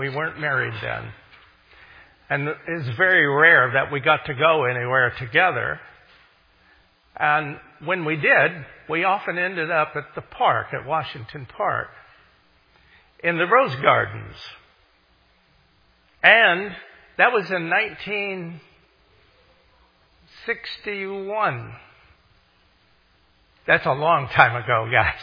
We weren't married then. And it's very rare that we got to go anywhere together. And when we did, we often ended up at the park, at Washington Park, in the Rose Gardens. And that was in 1961. That's a long time ago, guys.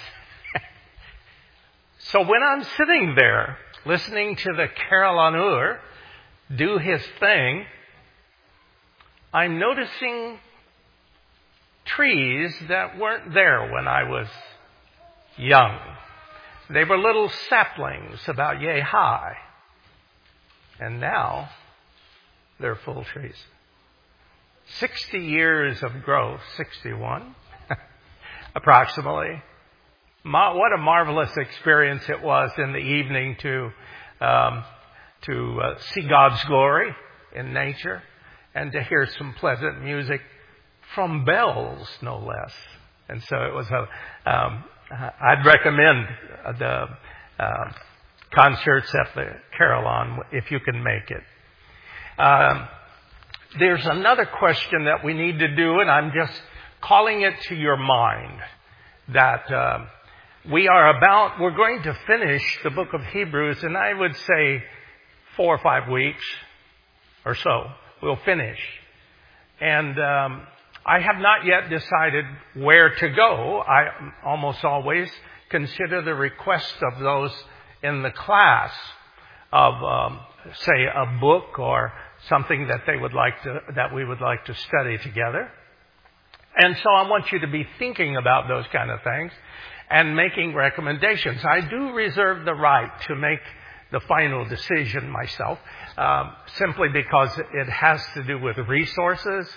So when I'm sitting there listening to the carillonneur do his thing, I'm noticing trees that weren't there when I was young. They were little saplings about yay high. And now they're full trees. 60 years of growth, 61 approximately. What a marvelous experience it was in the evening to see God's glory in nature and to hear some pleasant music from bells, no less. And so it was I'd recommend the concerts at the Carillon if you can make it. There's another question that we need to do, and I'm just calling it to your mind, that we're going to finish the book of Hebrews, and I would say 4 or 5 weeks or so we'll finish. And I have not yet decided where to go. I almost always consider the request of those in the class of, say, a book or something that we would like to study together. And so I want you to be thinking about those kind of things and making recommendations. I do reserve the right to make the final decision myself, simply because it has to do with resources.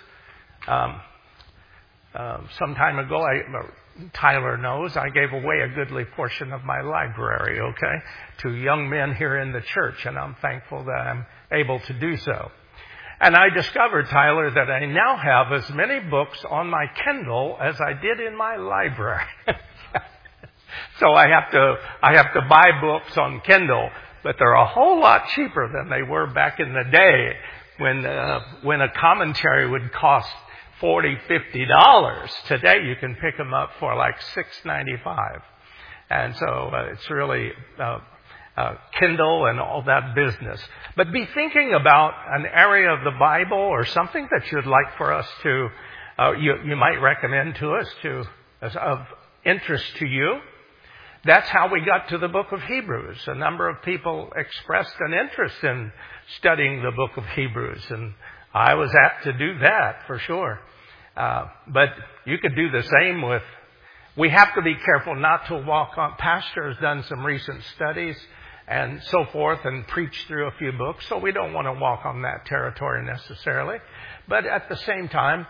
Some time ago, Tyler knows, I gave away a goodly portion of my library, to young men here in the church, and I'm thankful that I'm able to do so. And I discovered, Tyler, that I now have as many books on my Kindle as I did in my library. So I have to buy books on Kindle, but they're a whole lot cheaper than they were back in the day when a commentary would cost $40, $50. Today you can pick them up for like $6.95. And so it's really Kindle and all that business. But be thinking about an area of the Bible or something that you'd like for us to, you might recommend to us as of interest to you. That's how we got to the book of Hebrews. A number of people expressed an interest in studying the book of Hebrews, and I was apt to do that for sure. But you could do the same with, we have to be careful not to walk on, Pastor has done some recent studies and so forth and preached through a few books, so we don't want to walk on that territory necessarily. But at the same time,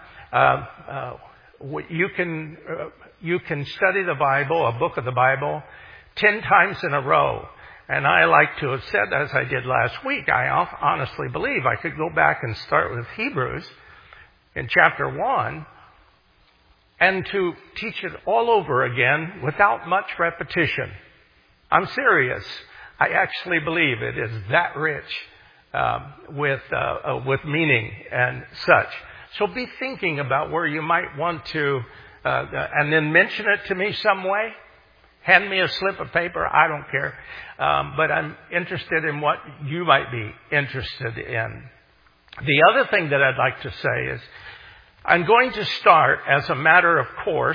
you can study the Bible, a book of the Bible, 10 times in a row. And I like to have said, as I did last week, I honestly believe I could go back and start with Hebrews in chapter 1 and to teach it all over again without much repetition. I'm serious. I actually believe it is that rich with meaning and such. So be thinking about where you might want to, and then mention it to me some way. Hand me a slip of paper. I don't care. But I'm interested in what you might be interested in. The other thing that I'd like to say is I'm going to start, as a matter of course,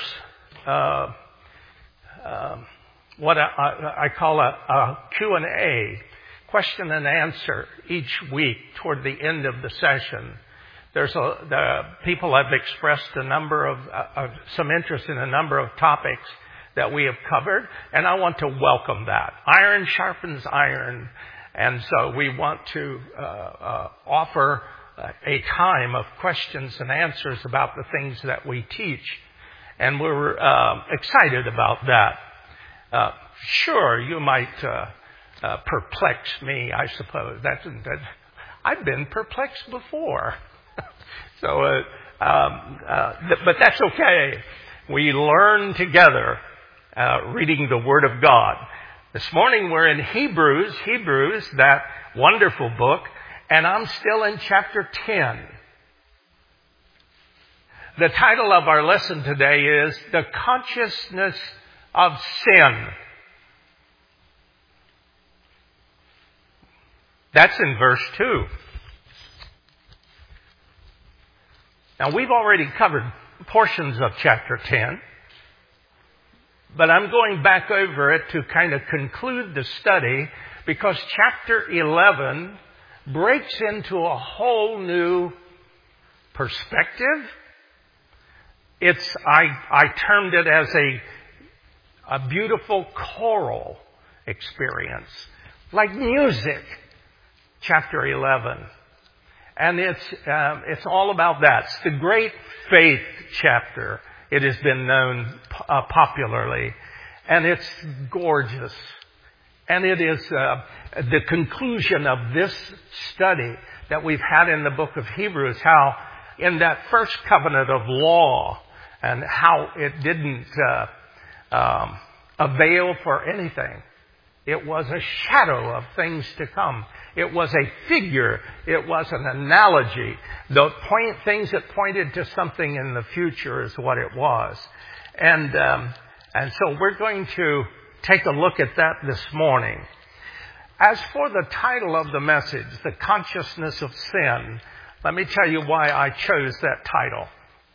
what I call a Q&A, question and answer, each week toward the end of the session. The people have expressed some interest in a number of topics that we have covered, and I want to welcome that. Iron sharpens iron, and so we want to offer a time of questions and answers about the things that we teach, and we're excited about that. Sure, you might perplex me, I suppose. I've been perplexed before. So, but that's okay. We learn together reading the Word of God. This morning we're in Hebrews, that wonderful book, and I'm still in chapter 10. The title of our lesson today is The Consciousness of Sin. That's in verse 2. Now, we've already covered portions of chapter 10, but I'm going back over it to kind of conclude the study because chapter 11 breaks into a whole new perspective. I termed it as a beautiful choral experience, like music, chapter 11. And it's all about that. It's the great faith chapter. It has been known popularly. And it's gorgeous. And it is the conclusion of this study that we've had in the book of Hebrews, how in that first covenant of law and how it didn't avail for anything. It was a shadow of things to come. It was a figure. It was an analogy. Things that pointed to something in the future is what it was. And so we're going to take a look at that this morning. As for the title of the message, The Consciousness of Sin, let me tell you why I chose that title.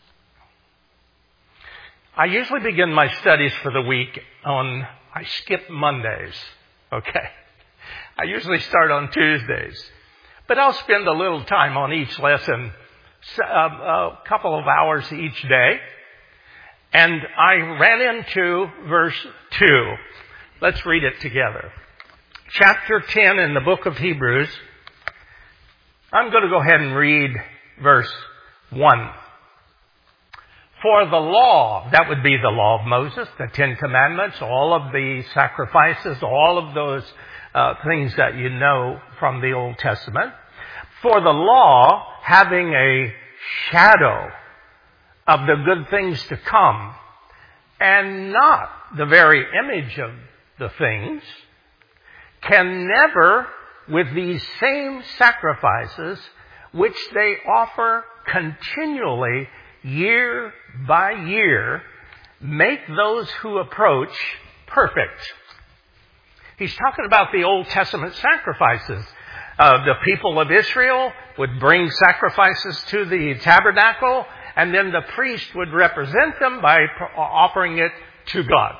I usually begin my studies for the week I skip Mondays. Okay. I usually start on Tuesdays. But I'll spend a little time on each lesson, a couple of hours each day. And I ran into verse 2. Let's read it together. Chapter 10 in the book of Hebrews. I'm going to go ahead and read verse 1. For the law, that would be the law of Moses, the Ten Commandments, all of the sacrifices, all of those things that you know from the Old Testament. For the law, having a shadow of the good things to come, and not the very image of the things, can never, with these same sacrifices, which they offer continually year by year, make those who approach perfect. He's talking about the Old Testament sacrifices. The people of Israel would bring sacrifices to the tabernacle, and then the priest would represent them by offering it to God.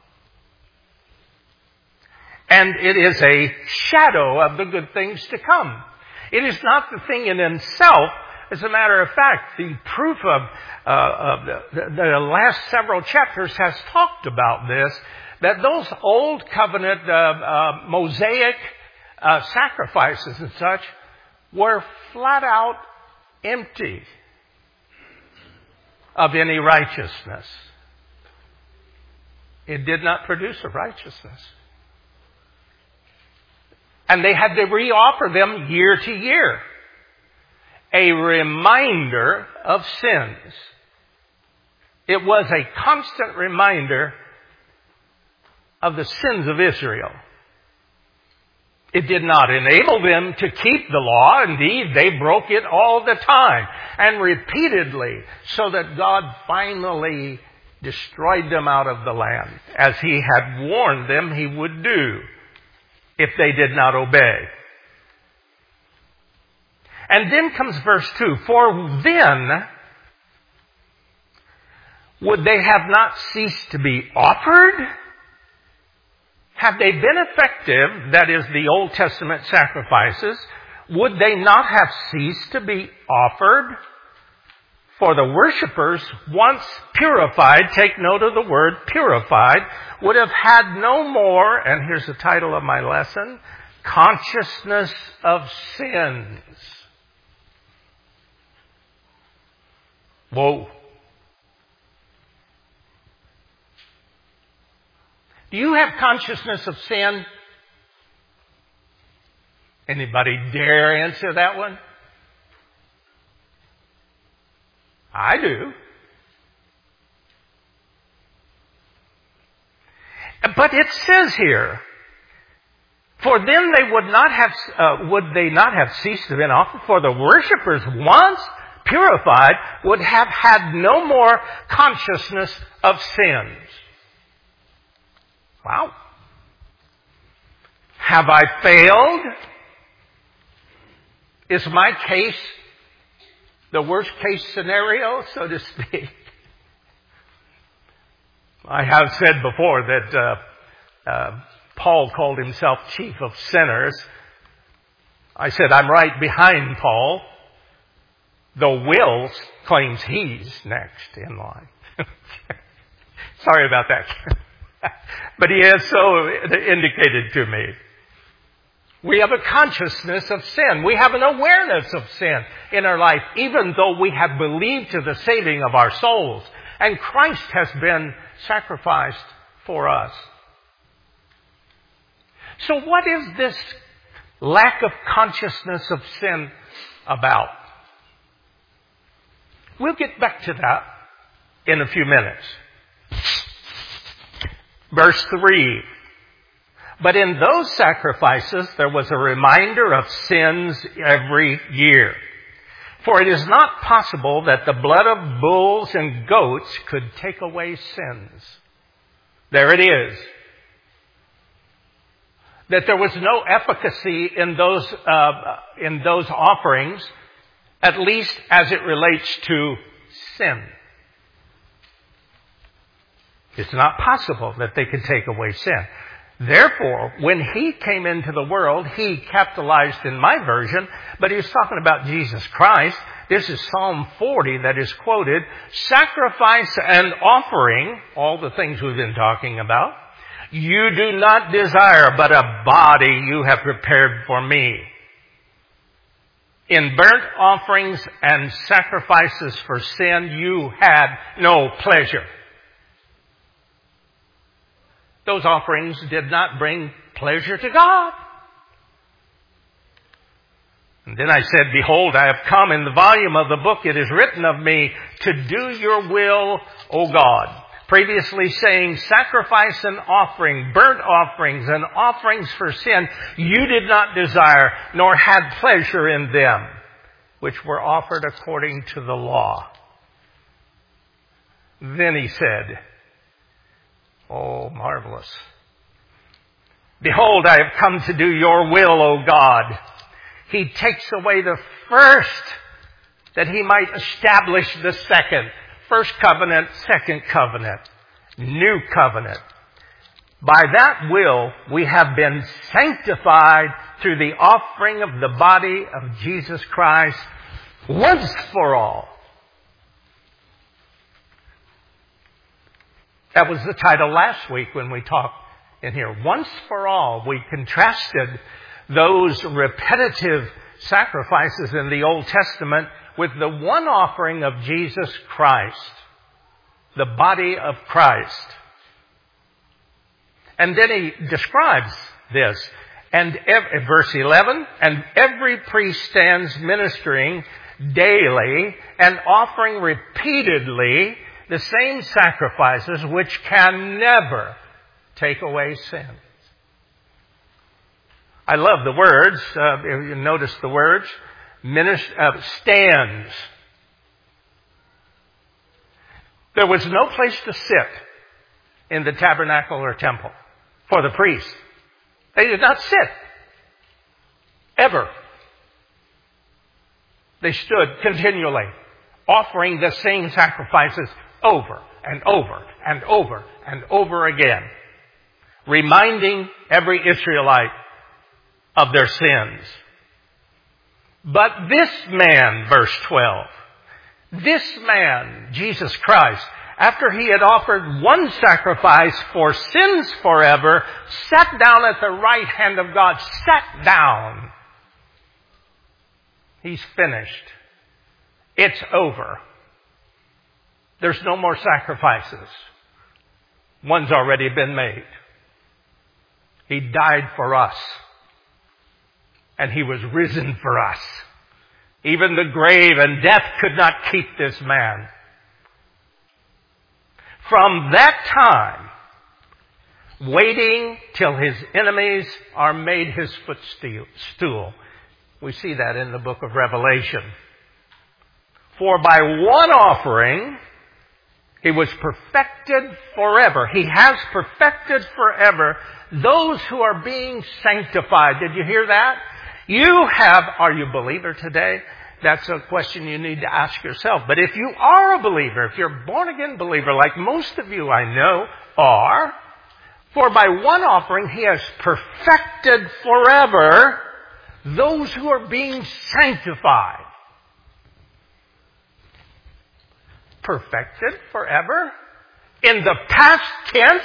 And it is a shadow of the good things to come. It is not the thing in itself. As a matter of fact, the proof of the last several chapters has talked about this, that those old covenant Mosaic sacrifices and such were flat out empty of any righteousness. It did not produce a righteousness. And they had to reoffer them year to year. A reminder of sins. It was a constant reminder of the sins of Israel. It did not enable them to keep the law. Indeed, they broke it all the time and repeatedly, so that God finally destroyed them out of the land, as He had warned them He would do if they did not obey. And then comes verse 2. For then would they have not ceased to be offered? Had they been effective, that is the Old Testament sacrifices, would they not have ceased to be offered? For the worshipers, once purified, take note of the word purified, would have had no more, and here's the title of my lesson, consciousness of sins. Whoa. Do you have consciousness of sin? Anybody dare answer that one? I do. But it says here, For then they would they not have ceased to be offered? For the worshippers, once purified, would have had no more consciousness of sins. Wow. Have I failed? Is my case the worst case scenario, so to speak? I have said before that Paul called himself chief of sinners. I said I'm right behind Paul, though Will claims he's next in line. Sorry about that. But he has so indicated to me. We have a consciousness of sin. We have an awareness of sin in our life, even though we have believed to the saving of our souls. And Christ has been sacrificed for us. So what is this lack of consciousness of sin about? We'll get back to that in a few minutes. Verse 3. But in those sacrifices there was a reminder of sins every year. For it is not possible that the blood of bulls and goats could take away sins. There it is. That there was no efficacy in those offerings, at least as it relates to sin. It's not possible that they could take away sin. Therefore, when he came into the world, he capitalized in my version, but he was talking about Jesus Christ. This is Psalm 40 that is quoted. Sacrifice and offering, all the things we've been talking about, you do not desire, but a body you have prepared for me. In burnt offerings and sacrifices for sin, you had no pleasure. Those offerings did not bring pleasure to God. And then I said, behold, I have come in the volume of the book. It is written of me to do your will, O God. Previously saying sacrifice and offering, burnt offerings and offerings for sin, you did not desire, nor had pleasure in them, which were offered according to the law. Then he said, oh, marvelous. Behold, I have come to do your will, O God. He takes away the first that he might establish the second. First covenant, second covenant, new covenant. By that will, we have been sanctified through the offering of the body of Jesus Christ once for all. That was the title last week when we talked in here. Once for all, we contrasted those repetitive sacrifices in the Old Testament with the one offering of Jesus Christ, the body of Christ. And then he describes this. And verse 11, and every priest stands ministering daily and offering repeatedly the same sacrifices which can never take away sins. I love the words. If you notice the words, stands. There was no place to sit in the tabernacle or temple for the priests. They did not sit. Ever. They stood continually, offering the same sacrifices over and over and over and over again, reminding every Israelite of their sins. But this man, verse 12, this man, Jesus Christ, after he had offered one sacrifice for sins forever, sat down at the right hand of God. Sat down. He's finished. It's over. There's no more sacrifices. One's already been made. He died for us. And he was risen for us. Even the grave and death could not keep this man. From that time, waiting till his enemies are made his footstool. We see that in the book of Revelation. For by one offering, he was perfected forever. He has perfected forever those who are being sanctified. Did you hear that? Are you a believer today? That's a question you need to ask yourself. But if you are a believer, if you're a born-again believer, like most of you I know are, for by one offering he has perfected forever those who are being sanctified. Perfected forever? In the past tense?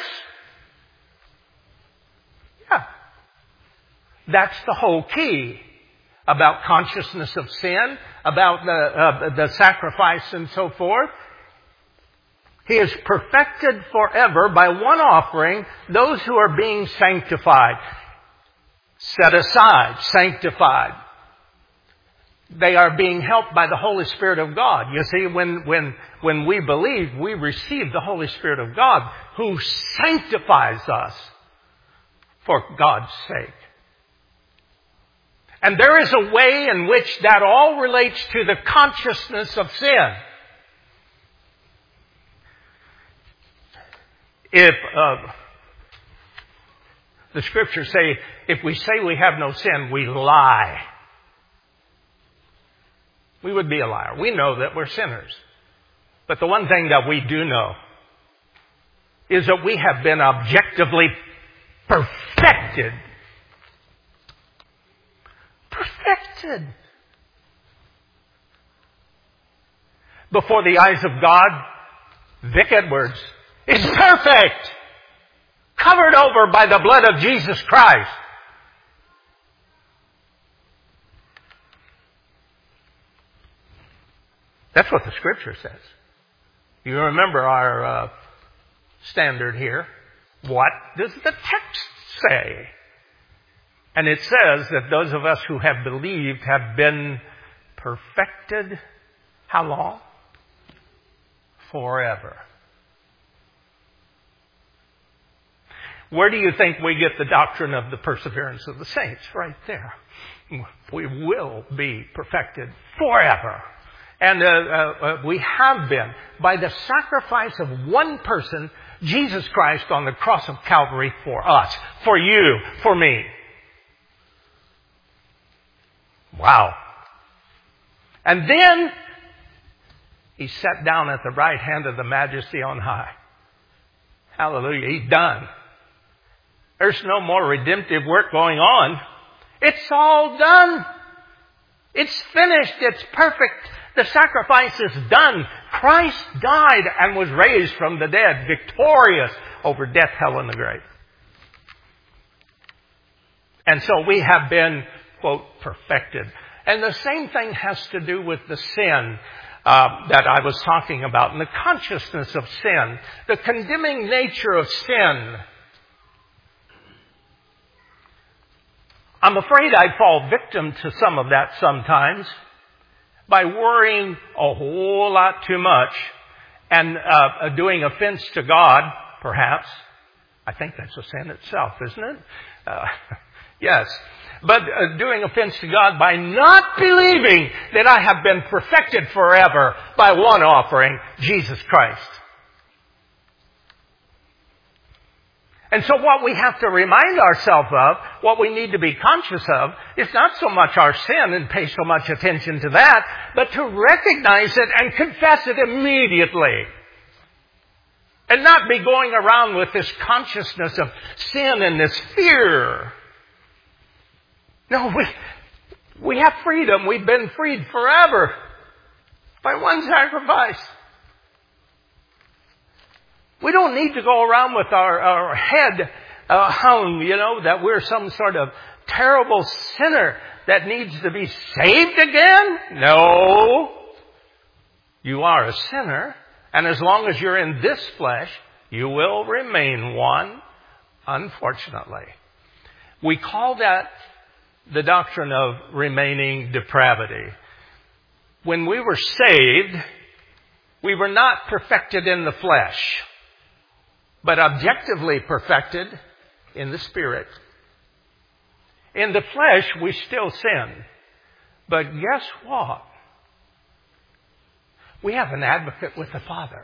Yeah. That's the whole key about consciousness of sin, about the sacrifice and so forth. He is perfected forever by one offering those who are being sanctified. Set aside, sanctified. They are being helped by the Holy Spirit of God. You see, when we believe, we receive the Holy Spirit of God who sanctifies us for God's sake. And there is a way in which that all relates to the consciousness of sin. If the Scriptures say, if we say we have no sin, we lie. We would be a liar. We know that we're sinners. But the one thing that we do know is that we have been objectively perfected. Perfected. Before the eyes of God, Vic Edwards is perfect. Covered over by the blood of Jesus Christ. That's what the Scripture says. You remember our standard here. What does the text say? And it says that those of us who have believed have been perfected. How long? Forever. Where do you think we get the doctrine of the perseverance of the saints? Right there. We will be perfected forever. And we have been by the sacrifice of one person, Jesus Christ, on the cross of Calvary for us, for you, for me. Wow. And then he sat down at the right hand of the Majesty on high. Hallelujah. He's done. There's no more redemptive work going on. It's all done. It's finished. It's perfect. The sacrifice is done. Christ died and was raised from the dead, victorious over death, hell, and the grave. And so we have been, quote, perfected. And the same thing has to do with the sin that I was talking about, and the consciousness of sin, the condemning nature of sin. I'm afraid I fall victim to some of that sometimes by worrying a whole lot too much and doing offense to God, perhaps. I think that's a sin itself, isn't it? Yes. But doing offense to God by not believing that I have been perfected forever by one offering, Jesus Christ. And so what we have to remind ourselves of, what we need to be conscious of, is not so much our sin and pay so much attention to that, but to recognize it and confess it immediately. And not be going around with this consciousness of sin and this fear. No, we have freedom. We've been freed forever by one sacrifice. We don't need to go around with our head hung, that we're some sort of terrible sinner that needs to be saved again. No. You are a sinner, and as long as you're in this flesh, you will remain one, unfortunately. We call that the doctrine of remaining depravity. When we were saved, we were not perfected in the flesh. but objectively perfected in the Spirit. In the flesh, we still sin. But guess what? We have an advocate with the Father.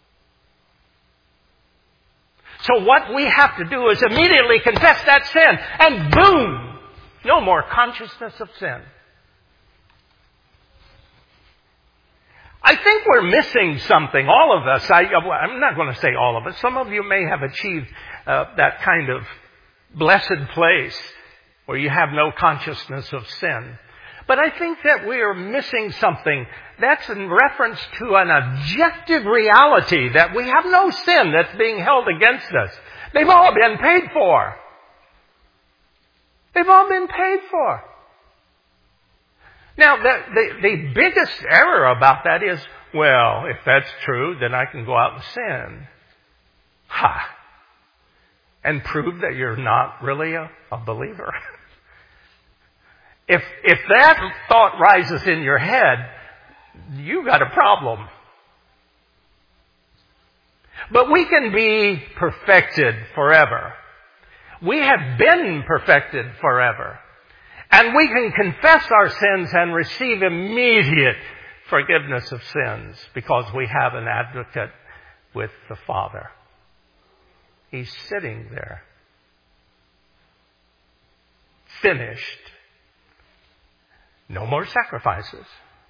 So what we have to do is immediately confess that sin, and boom! No more consciousness of sin. I think we're missing something, all of us. I'm not going to say all of us. Some of you may have achieved that kind of blessed place where you have no consciousness of sin. But I think that we are missing something. That's in reference to an objective reality that we have no sin that's being held against us. They've all been paid for. They've all been paid for. Now, the biggest error about that is, well, if that's true, then I can go out and sin. And prove that you're not really a believer. If that thought rises in your head, you got a problem. But we can be perfected forever. We have been perfected forever. And we can confess our sins and receive immediate forgiveness of sins because we have an advocate with the Father. He's sitting there. Finished. No more sacrifices.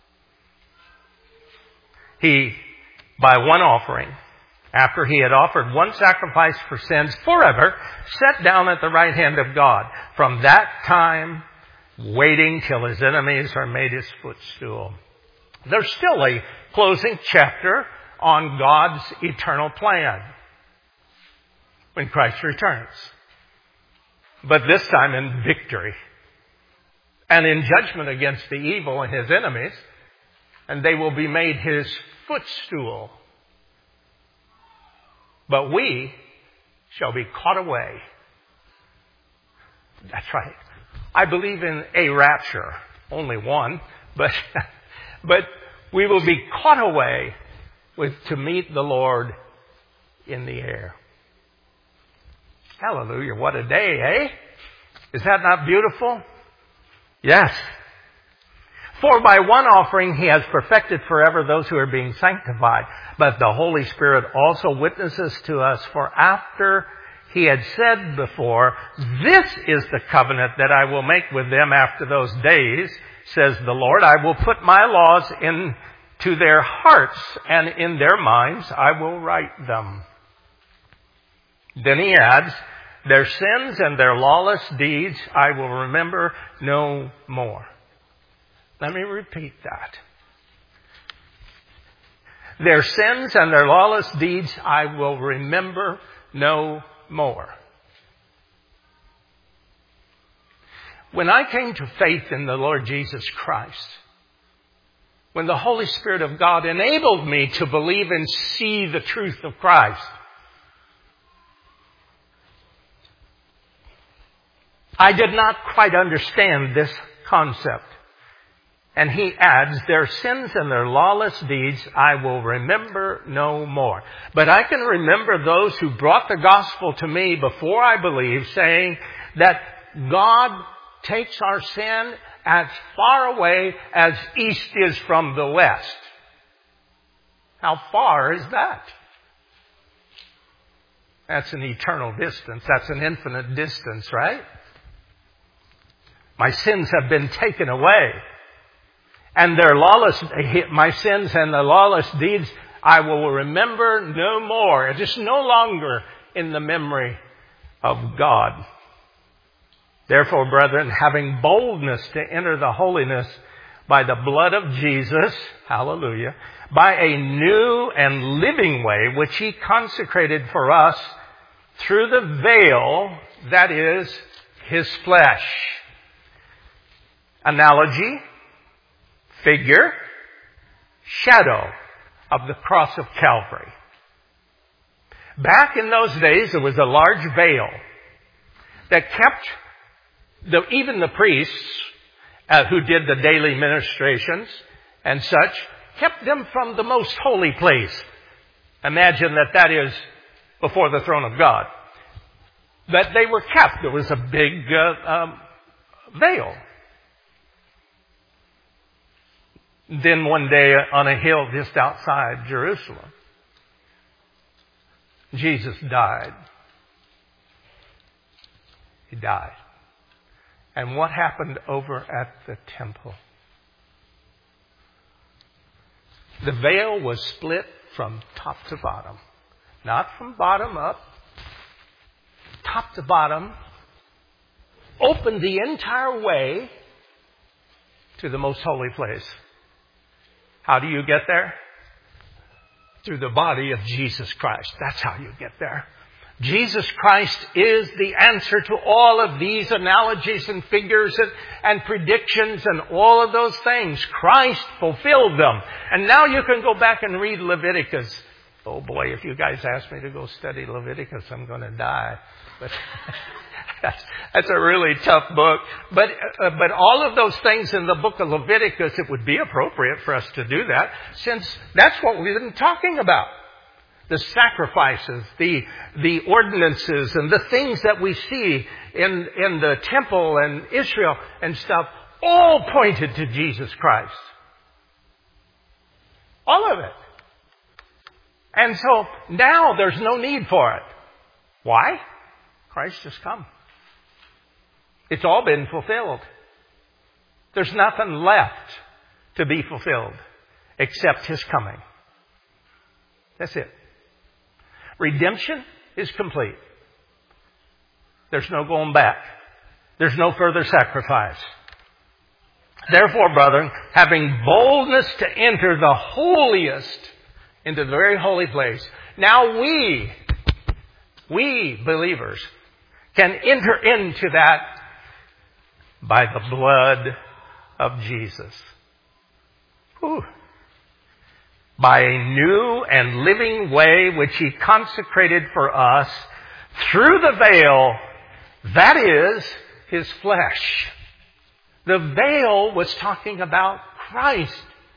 He, by one offering, after he had offered one sacrifice for sins forever, sat down at the right hand of God. From that time, waiting till his enemies are made his footstool. There's still a closing chapter on God's eternal plan when Christ returns. But this time in victory and in judgment against the evil and his enemies, and they will be made his footstool. But we shall be caught away. That's right. I believe in a rapture. Only one. But we will be caught away to meet the Lord in the air. Hallelujah. What a day, eh? Is that not beautiful? Yes. For by one offering he has perfected forever those who are being sanctified. But the Holy Spirit also witnesses to us, for after he had said before, this is the covenant that I will make with them after those days, says the Lord. I will put my laws into their hearts, and in their minds I will write them. Then he adds, their sins and their lawless deeds I will remember no more. Let me repeat that. Their sins and their lawless deeds I will remember no more. When I came to faith in the Lord Jesus Christ, when the Holy Spirit of God enabled me to believe and see the truth of Christ, I did not quite understand this concept. And he adds, their sins and their lawless deeds I will remember no more. But I can remember those who brought the gospel to me before I believed, saying that God takes our sin as far away as east is from the west. How far is that? That's an eternal distance. That's an infinite distance, right? My sins have been taken away. And my sins and the lawless deeds, I will remember no more. It is no longer in the memory of God. Therefore, brethren, having boldness to enter the holiness by the blood of Jesus, hallelujah, by a new and living way, which he consecrated for us through the veil, that is, his flesh. Analogy, figure, shadow of the cross of Calvary. Back in those days, there was a large veil that kept even the priests who did the daily ministrations and such, kept them from the most holy place. Imagine that is before the throne of God. That they were kept. There was a big veil. Then one day on a hill just outside Jerusalem, Jesus died. He died. And what happened over at the temple? The veil was split from top to bottom. Not from bottom up. Top to bottom. Opened the entire way to the most holy place. How do you get there? Through the body of Jesus Christ. That's how you get there. Jesus Christ is the answer to all of these analogies and figures and predictions and all of those things. Christ fulfilled them. And now you can go back and read Leviticus. Oh boy, if you guys ask me to go study Leviticus, I'm going to die. But that's a really tough book. But all of those things in the book of Leviticus, it would be appropriate for us to do that, since that's what we've been talking about. The sacrifices, the ordinances, and the things that we see in the temple and Israel and stuff, all pointed to Jesus Christ. All of it. And so now there's no need for it. Why? Christ has come. It's all been fulfilled. There's nothing left to be fulfilled except His coming. That's it. Redemption is complete. There's no going back. There's no further sacrifice. Therefore, brethren, having boldness to enter the holiest, into the very holy place, now we believers can enter into that by the blood of Jesus. Whew. By a new and living way which He consecrated for us through the veil, that is, His flesh. The veil was talking about Christ.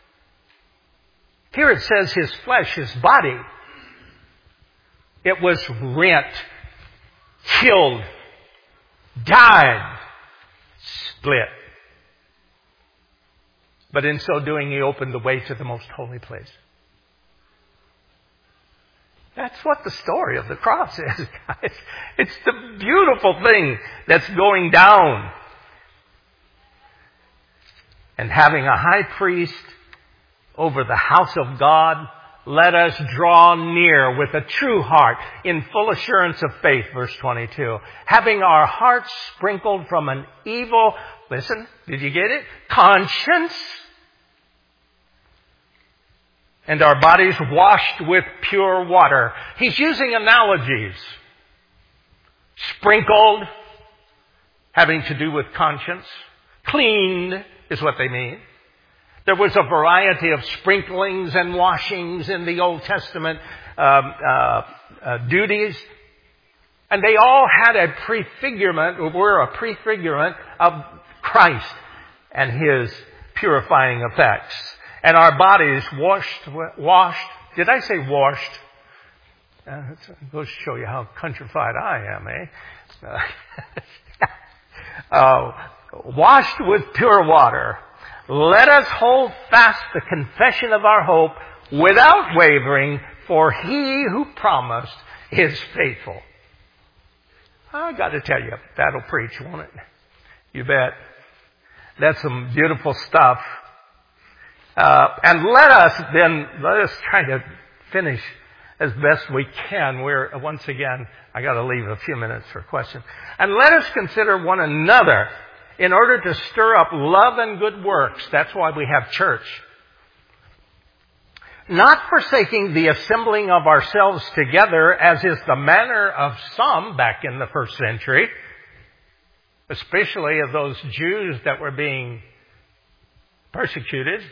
Here it says His flesh, His body. It was rent, killed, died, split. But in so doing, He opened the way to the most holy place. That's what the story of the cross is, guys. It's the beautiful thing that's going down. And having a high priest over the house of God, let us draw near with a true heart in full assurance of faith, verse 22. Having our hearts sprinkled from an evil, listen, did you get it? Conscience. And our bodies washed with pure water. He's using analogies. Sprinkled, having to do with conscience. Cleaned is what they mean. There was a variety of sprinklings and washings in the Old Testament duties. And they all had a prefigurement, or were a prefigurement of Christ and His purifying effects. And our bodies washed. Did I say washed? It goes to show you how countrified I am, washed with pure water. Let us hold fast the confession of our hope without wavering, for He who promised is faithful. I got to tell you, that'll preach, won't it? You bet. That's some beautiful stuff. And let us try to finish as best we can. Once again, I got to leave a few minutes for questions. And let us consider one another in order to stir up love and good works. That's why we have church. Not forsaking the assembling of ourselves together, as is the manner of some back in the first century, especially of those Jews that were being persecuted,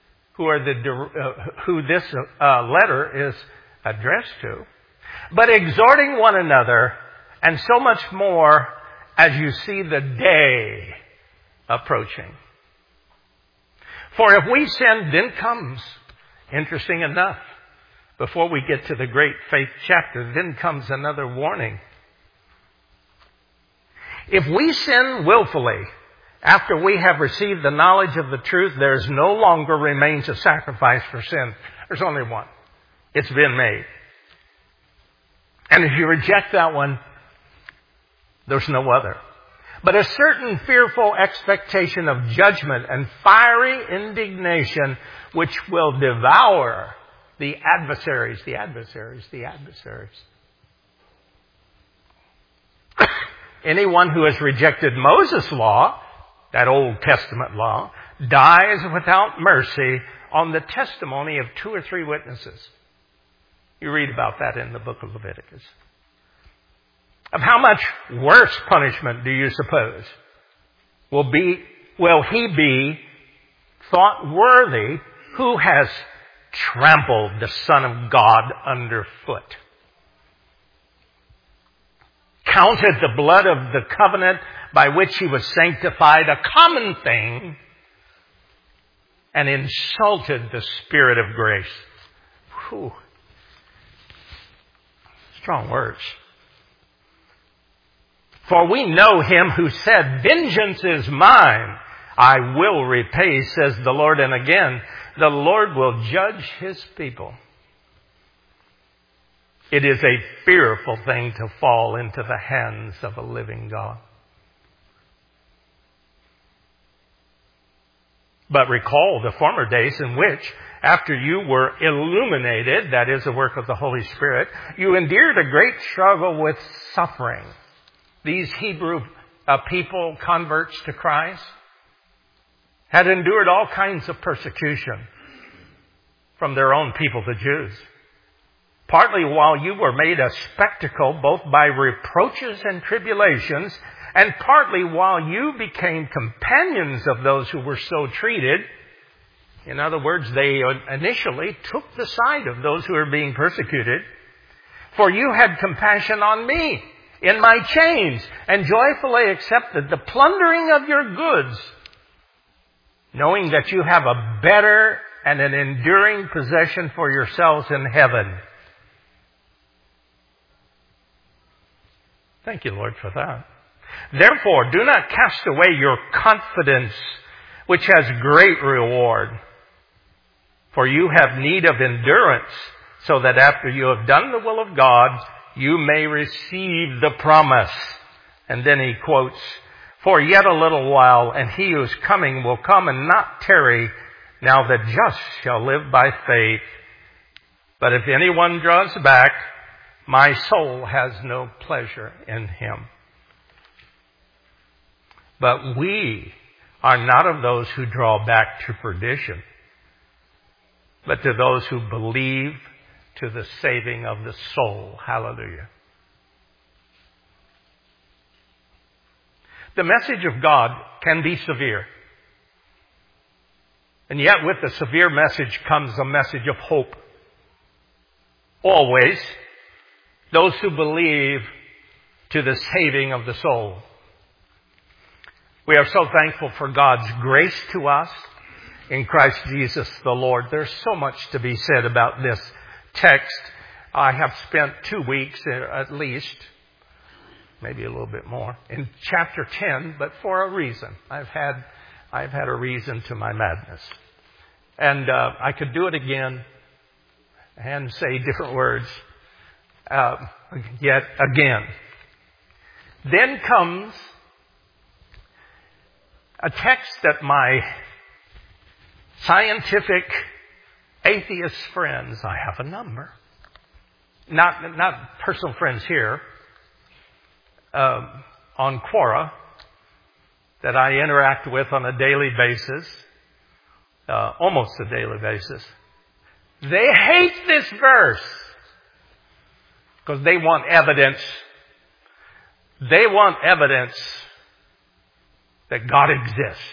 who this letter is addressed to, but exhorting one another, and so much more as you see the day approaching. For if we sin, then comes, interesting enough, before we get to the great faith chapter, then comes another warning. If we sin willfully after we have received the knowledge of the truth, there no longer remains a sacrifice for sin. There's only one. It's been made. And if you reject that one, there's no other. But a certain fearful expectation of judgment and fiery indignation which will devour the adversaries. Anyone who has rejected Moses' law, that Old Testament law, dies without mercy on the testimony of 2 or 3 witnesses. You read about that in the book of Leviticus. Of how much worse punishment do you suppose will he be thought worthy who has trampled the Son of God underfoot, counted the blood of the covenant by which he was sanctified a common thing, and insulted the Spirit of grace? Whew. Strong words. For we know him who said, "Vengeance is mine, I will repay, says the Lord." And again, the Lord will judge his people. It is a fearful thing to fall into the hands of a living God. But recall the former days in which, after you were illuminated, that is the work of the Holy Spirit, you endured a great struggle with suffering. These Hebrew people, converts to Christ, had endured all kinds of persecution from their own people, the Jews. Partly while you were made a spectacle both by reproaches and tribulations, and partly while you became companions of those who were so treated. In other words, they initially took the side of those who were being persecuted. For you had compassion on me in my chains, and joyfully accepted the plundering of your goods, knowing that you have a better and an enduring possession for yourselves in heaven. Thank you, Lord, for that. Therefore, do not cast away your confidence, which has great reward. For you have need of endurance, so that after you have done the will of God, you may receive the promise. And then he quotes, "For yet a little while, and he who is coming will come and not tarry. Now the just shall live by faith. But if anyone draws back, my soul has no pleasure in him." But we are not of those who draw back to perdition, but to those who believe to the saving of the soul. Hallelujah. The message of God can be severe. And yet with the severe message comes a message of hope. Always, those who believe to the saving of the soul. We are so thankful for God's grace to us in Christ Jesus the Lord. There's so much to be said about this text. I have spent 2 weeks at least, maybe a little bit more, in chapter 10, but for a reason. I've had a reason to my madness. And I could do it again and say different words yet again. Then comes a text that my scientific atheist friends, I have a number, not personal friends here, on Quora, that I interact with on a daily basis, almost a daily basis. They hate this verse because they want evidence. They want evidence that God exists.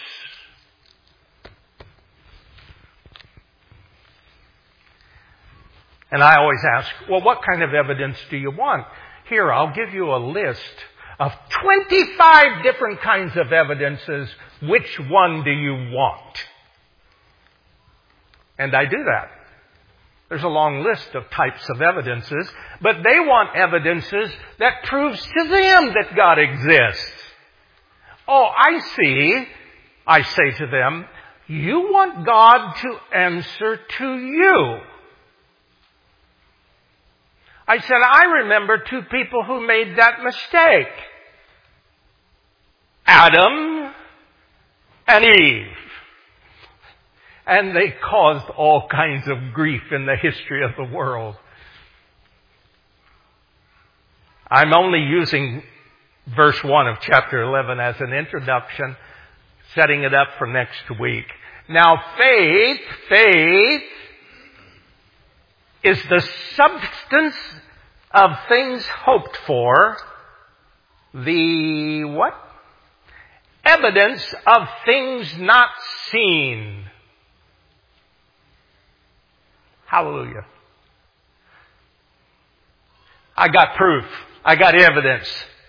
And I always ask, well, what kind of evidence do you want? Here, I'll give you a list of 25 different kinds of evidences. Which one do you want? And I do that. There's a long list of types of evidences, but they want evidences that proves to them that God exists. Oh, I see, I say to them, you want God to answer to you. I said, I remember two people who made that mistake. Adam and Eve. And they caused all kinds of grief in the history of the world. I'm only using verse 1 of chapter 11 as an introduction, setting it up for next week. Now faith is the substance of things hoped for, the what? Evidence of things not seen. Hallelujah. I got proof. I got evidence.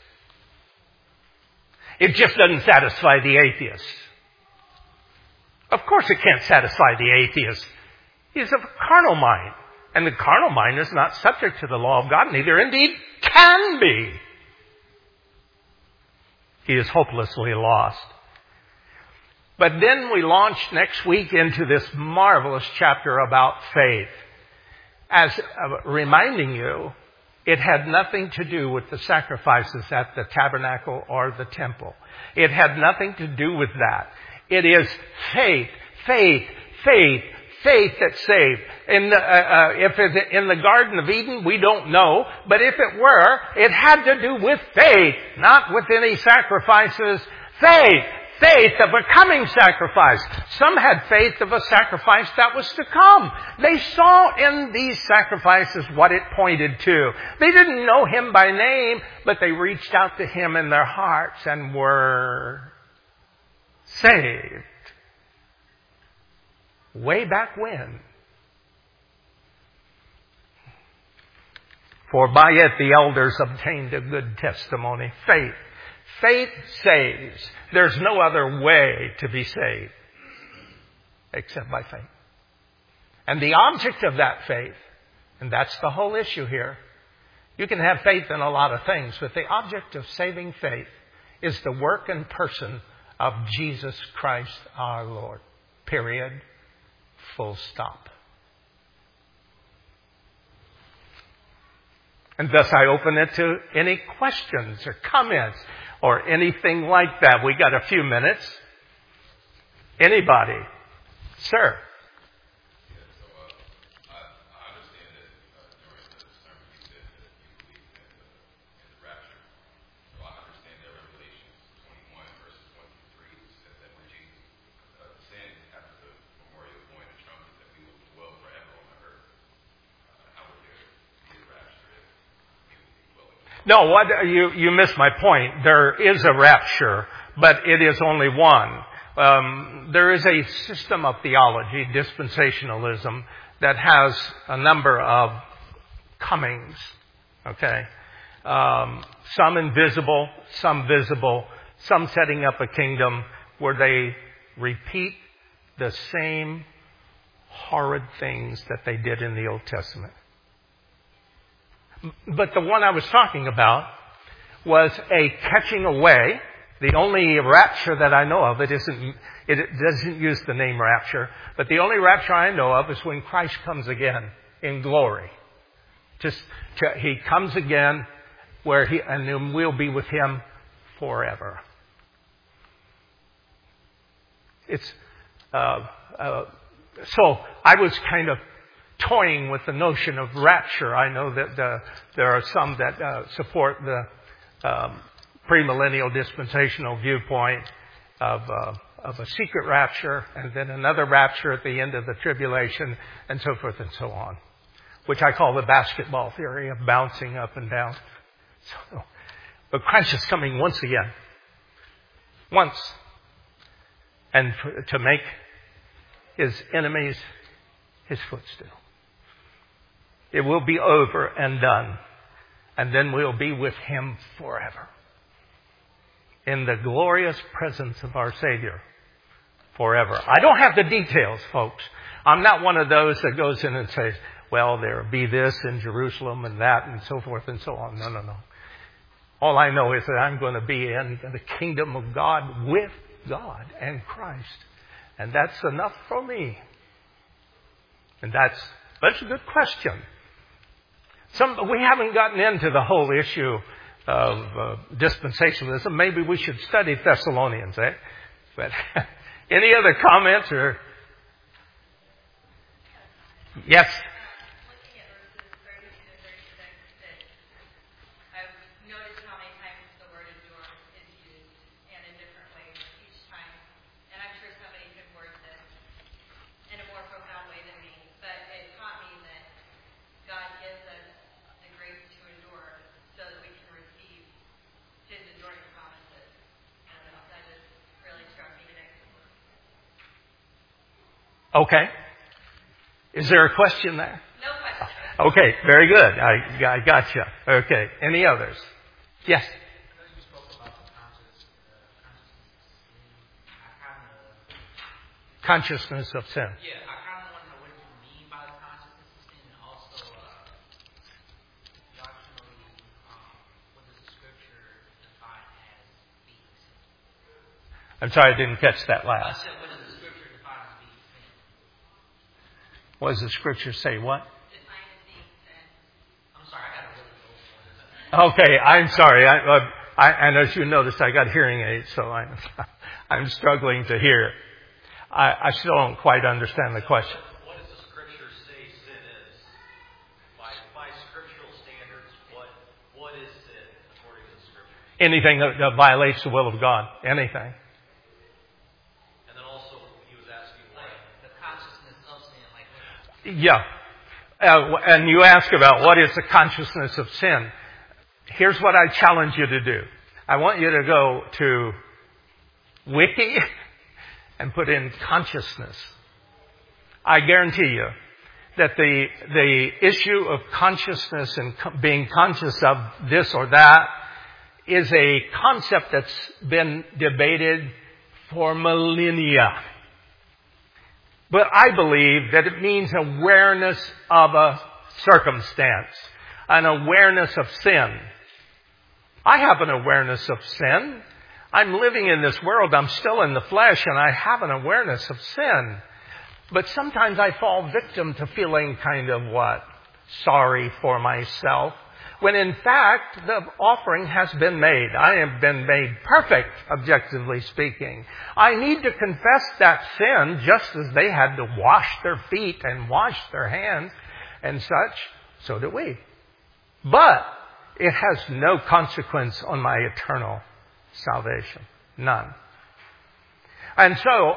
It just doesn't satisfy the atheist. Of course it can't satisfy the atheist. He's of a carnal mind. And the carnal mind is not subject to the law of God, neither indeed can be. He is hopelessly lost. But then we launch next week into this marvelous chapter about faith. As reminding you, it had nothing to do with the sacrifices at the tabernacle or the temple. It had nothing to do with that. It is faith that saved. If it's in the Garden of Eden, we don't know. But if it were, it had to do with faith, not with any sacrifices. Faith of a coming sacrifice. Some had faith of a sacrifice that was to come. They saw in these sacrifices what it pointed to. They didn't know Him by name, but they reached out to Him in their hearts and were saved. Way back when. For by it the elders obtained a good testimony. Faith saves. There's no other way to be saved except by faith. And the object of that faith, and that's the whole issue here, you can have faith in a lot of things, but the object of saving faith is the work and person of Jesus Christ our Lord. Period. Full stop. And thus I open it to any questions or comments or anything like that. We got a few minutes. Anybody? Sir? No, you missed my point. There is a rapture, but it is only one. There is a system of theology, dispensationalism, that has a number of comings. Okay, some invisible, some visible, some setting up a kingdom where they repeat the same horrid things that they did in the Old Testament. But the one I was talking about was a catching away. The only rapture that I know of, it doesn't use the name rapture, but the only rapture I know of is when Christ comes again in glory. He comes again and then we'll be with Him forever. So I was kind of toying with the notion of rapture. I know that there are some that support the premillennial dispensational viewpoint of a secret rapture and then another rapture at the end of the tribulation and so forth and so on, which I call the basketball theory of bouncing up and down. But Christ is coming once again. Once. And to make His enemies His footstool. It will be over and done. And then we'll be with Him forever. In the glorious presence of our Savior. Forever. I don't have the details, folks. I'm not one of those that goes in and says, well, there will be this in Jerusalem and that and so forth and so on. No. All I know is that I'm going to be in the kingdom of God with God and Christ. And that's enough for me. And that's a good question. We haven't gotten into the whole issue of dispensationalism. Maybe we should study Thessalonians, eh? But any other comments or? Yes. Okay. Is there a question there? No question. Okay, very good. I gotcha. Okay. Any others? Yes. You spoke about the Consciousness of sin. Yeah, I kind of want to know what you mean by the consciousness of sin, and also doctrinally, what does the scripture define as being sin? I'm sorry, I didn't catch that last. I said, what does the scripture define as being sin? What does the scripture say? What? Define as being sin. I'm sorry, I got to really go for it. Okay, I'm sorry. And as you noticed, I got hearing aids, so I'm struggling to hear. I still don't quite understand the question. What does the scripture say sin is? By scriptural standards, what is sin according to the scripture? Anything that violates the will of God. Anything. And then also, he was asking what? The consciousness of sin, Yeah. And you ask about what is the consciousness of sin. Here's what I challenge you to do. I want you to go to Wiki and put in consciousness. I guarantee you that the issue of consciousness and being conscious of this or that is a concept that's been debated for millennia. But I believe that it means awareness of a circumstance, an awareness of sin. I have an awareness of sin. I'm living in this world. I'm still in the flesh, and I have an awareness of sin. But sometimes I fall victim to feeling kind of sorry for myself, when in fact the offering has been made. I have been made perfect, objectively speaking. I need to confess that sin just as they had to wash their feet and wash their hands and such. So do we. But it has no consequence on my eternal salvation. None. And so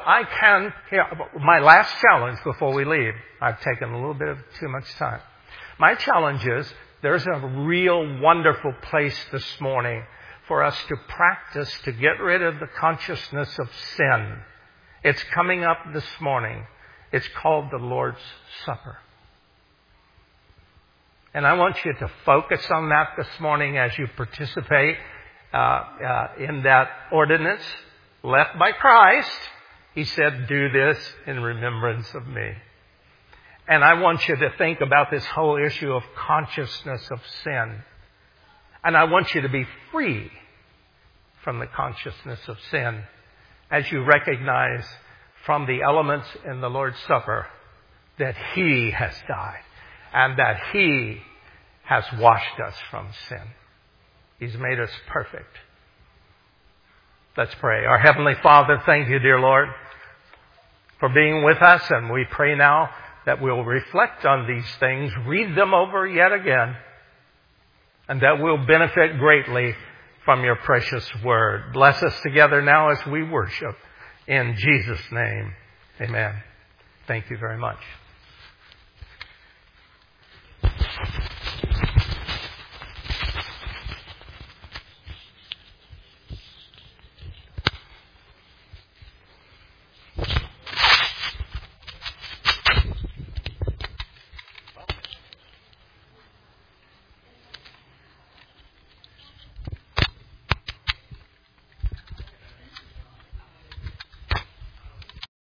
my last challenge before we leave, I've taken a little bit of too much time. My challenge is, there's a real wonderful place this morning for us to practice to get rid of the consciousness of sin. It's coming up this morning. It's called the Lord's Supper. And I want you to focus on that this morning as you participate in that ordinance left by Christ. He said, do this in remembrance of me. And I want you to think about this whole issue of consciousness of sin. And I want you to be free from the consciousness of sin as you recognize from the elements in the Lord's Supper that He has died and that He has washed us from sin. He's made us perfect. Let's pray. Our Heavenly Father, thank you, dear Lord, for being with us. And we pray now that we'll reflect on these things, read them over yet again, and that we'll benefit greatly from your precious word. Bless us together now as we worship. In Jesus' name, amen. Thank you very much.